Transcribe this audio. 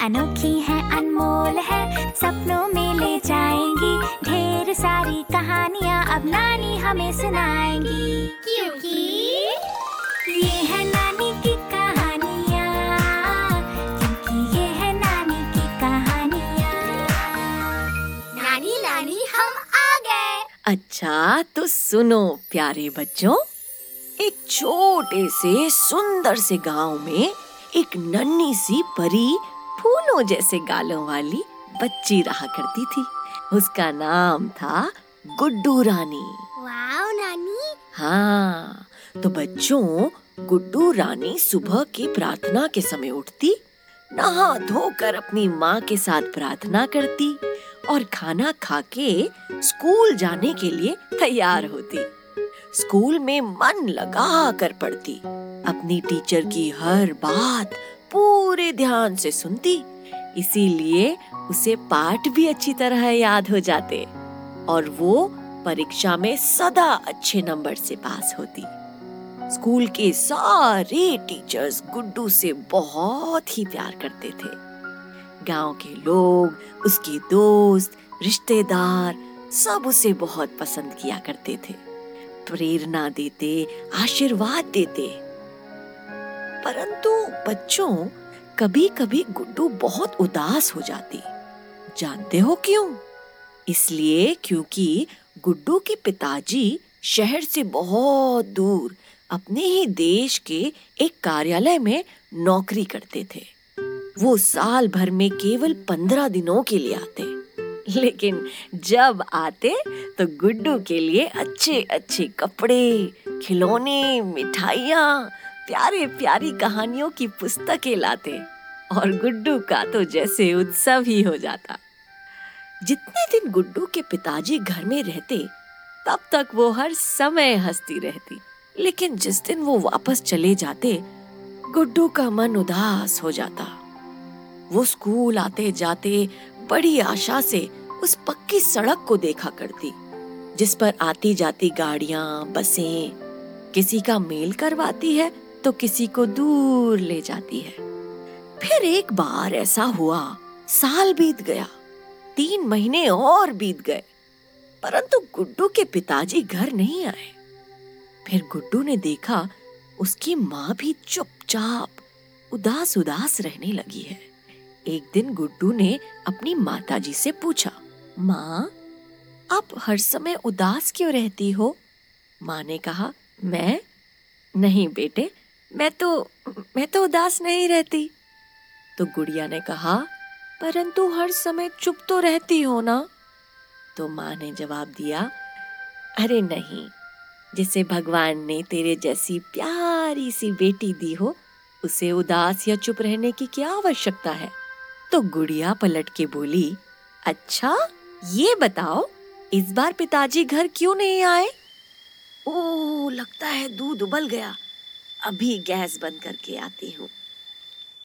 अनोखी है, अनमोल है, सपनों में ले जाएंगी। ढेर सारी कहानियाँ अब नानी हमें सुनाएंगी। क्योंकि ये है नानी की कहानियाँ, क्योंकि ये है नानी की कहानियाँ। नानी नानी हम आ गए। अच्छा तो सुनो प्यारे बच्चों, एक छोटे से सुंदर से गांव में एक नन्ही सी परी फूलों जैसे गालों वाली बच्ची रहा करती थी। उसका नाम था गुड्डू रानी। वाओ नानी। हाँ, तो बच्चों, गुड्डू रानी सुबह की प्रार्थना के समय उठती, नहा धोकर अपनी माँ के साथ प्रार्थना करती और खाना खा के स्कूल जाने के लिए तैयार होती। स्कूल में मन लगा कर पढ़ती, अपनी टीचर की हर बात पूरे ध्यान से सुनती, इसीलिए उसे पाठ भी अच्छी तरह याद हो जाते और वो परीक्षा में सदा अच्छे नंबर से पास होती। स्कूल के सारे टीचर्स गुड्डू से बहुत ही प्यार करते थे। गांव के लोग, उसके दोस्त, रिश्तेदार सब उसे बहुत पसंद किया करते थे, प्रेरणा देते, आशीर्वाद देते। परंतु बच्चों, कभी-कभी गुड्डू बहुत उदास हो जाती। जानते हो क्यों? इसलिए क्योंकि गुड्डू के पिताजी शहर से बहुत दूर अपने ही देश के एक कार्यालय में नौकरी करते थे। वो साल भर में केवल 15 दिनों के लिए आते, लेकिन जब आते तो गुड्डू के लिए अच्छे अच्छे कपड़े, खिलौने, मिठाइयाँ, प्यारे प्यारी कहानियों की पुस्तकें लाते और गुड्डू का तो जैसे उत्सव ही हो जाता। जितने दिन गुड्डू के पिताजी घर में रहते, तब तक वो हर समय हंसती रहती, लेकिन जिस दिन वो वापस चले जाते, गुड्डू का मन उदास हो जाता। वो स्कूल आते जाते बड़ी आशा से उस पक्की सड़क को देखा करती, जिस पर आती जाती गाड़ियां, बसें किसी का मेल करवाती है तो किसी को दूर ले जाती है। फिर एक बार ऐसा हुआ, साल बीत गया, 3 महीने और बीत गए, परंतु गुड्डू के पिताजी घर नहीं आए। फिर गुड्डू ने देखा उसकी माँ भी चुपचाप उदास उदास रहने लगी है। एक दिन गुड्डू ने अपनी माताजी से पूछा, माँ, आप हर समय उदास क्यों रहती हो? माँ ने कहा, मैं? नहीं बेटे, मैं तो उदास नहीं रहती। तो गुड़िया ने कहा, परंतु हर समय चुप तो रहती हो ना? तो माँ ने जवाब दिया, अरे नहीं, जिसे भगवान ने तेरे जैसी प्यारी सी बेटी दी हो, उसे उदास या चुप रहने की क्या आवश्यकता है? तो गुड़िया पलट के बोली, अच्छा, ये बताओ, इस बार पिताजी घर क्यों नहीं आए? ओह, लगता है दूध उबल गया, अभी गैस बंद करके आती हूँ।